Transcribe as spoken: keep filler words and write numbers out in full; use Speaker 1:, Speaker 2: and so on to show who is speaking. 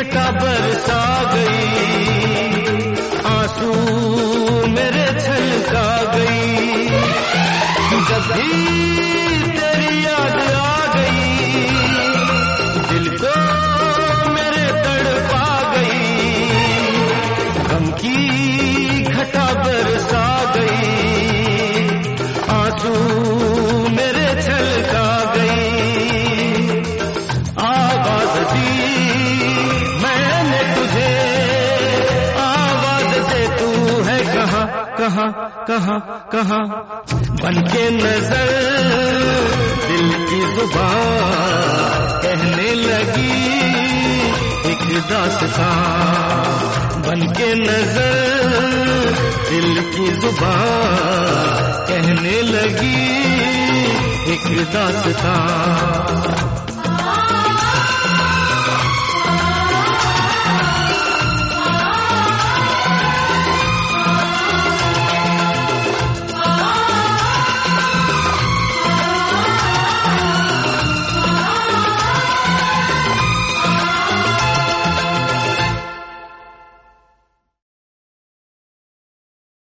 Speaker 1: घटा बरसा गई, आंसू मेरे छलका गई। जब भी तेरी याद आ गई, दिल को मेरे तड़पा गई। गम की घटा बरसा गई, आंसू मेरे छलका गई। आवाज दी मैंने तुझे, आवाज दे तू है कहाँ कहाँ कहाँ कहाँ। बनके नजर दिल की जुबान कहने लगी एक दास्तां। बनके नजर दिल की जुबान कहने लगी एक दास्तां।